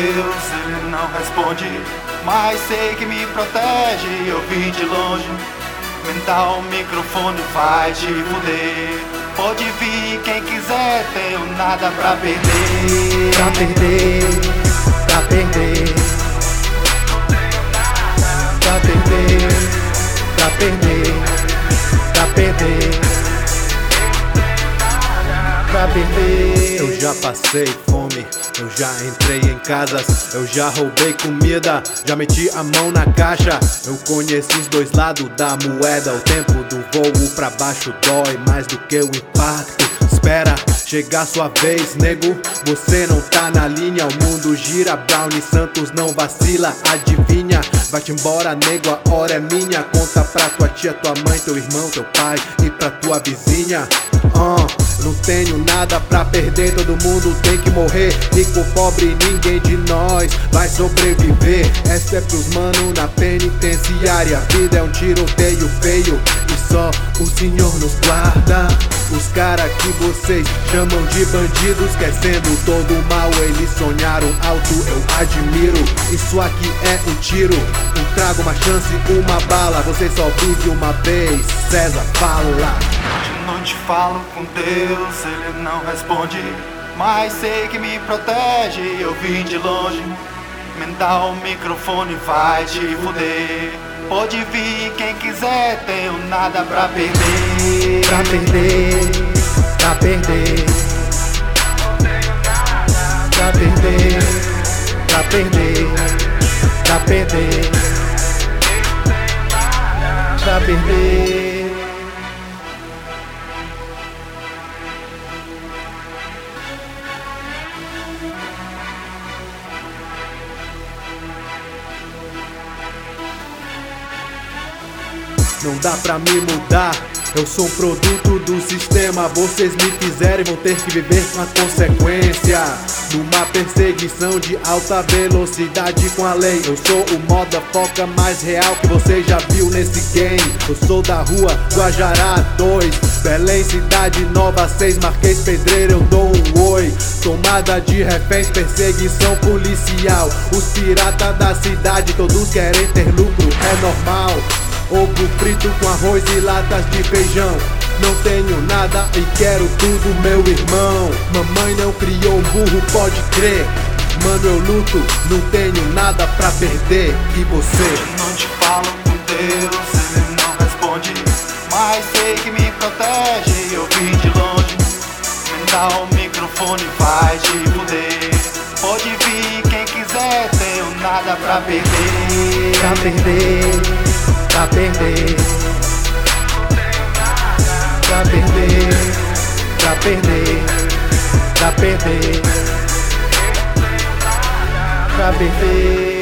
Deus, ele não responde, mas sei que me protege. Eu vim de longe, mental, o microfone vai te fuder. Pode vir quem quiser, tenho nada pra perder. Pra perder, pra perder, pra perder, pra perder, pra perder, pra perder. Eu já passei fome, eu já entrei em casas, eu já roubei comida, já meti a mão na caixa. Eu conheço os dois lados da moeda. O tempo do voo pra baixo dói mais do que o impacto. Espera chegar sua vez, nego, você não tá na linha. O mundo gira, Brownie Santos não vacila, adivinha? Vai-te embora, nego, a hora é minha. Conta pra tua tia, tua mãe, teu irmão, teu pai e pra tua vizinha. Não tenho nada pra perder, todo mundo tem que morrer. Rico ou pobre, ninguém de nós vai sobreviver. Essa é pros mano na penitenciária. Vida é um tiroteio feio e só o Senhor nos guarda. Os caras que vocês chamam de bandidos, esquecendo todo o mal, eles sonharam alto, eu admiro. Isso aqui é um tiro, um trago, uma chance, uma bala. Você só vive uma vez, César fala. De noite falo com Deus, ele não responde, mas sei que me protege. Eu vim de longe, mental, o microfone vai te fuder. Pode vir quem quiser, tenho nada pra perder. Pra perder, pra perder, pra perder, pra perder, pra perder, pra perder. Não dá pra me mudar, eu sou um produto do sistema. Vocês me fizerem, vão ter que viver com a consequência. Numa perseguição de alta velocidade com a lei, eu sou o motherfucker mais real que você já viu nesse game. Eu sou da rua Guajará 2, Belém, Cidade Nova 6, Marquês, Pedreiro, eu dou um oi. Tomada de reféns, perseguição policial. Os piratas da cidade todos querem ter lucro, é normal. Ovo frito com arroz e latas de feijão. Não tenho nada e quero tudo, meu irmão. Mamãe não criou um burro, pode crer. Mano, eu luto, não tenho nada pra perder. E você? De noite falo com Deus, ele não responde, mas sei que me protege. Eu vim de longe, mental, o microfone vai te fuder. Pode vir quem quiser, tenho nada pra perder. Pra perder, pra perder, pra perder, pra perder, pra perder, pra perder.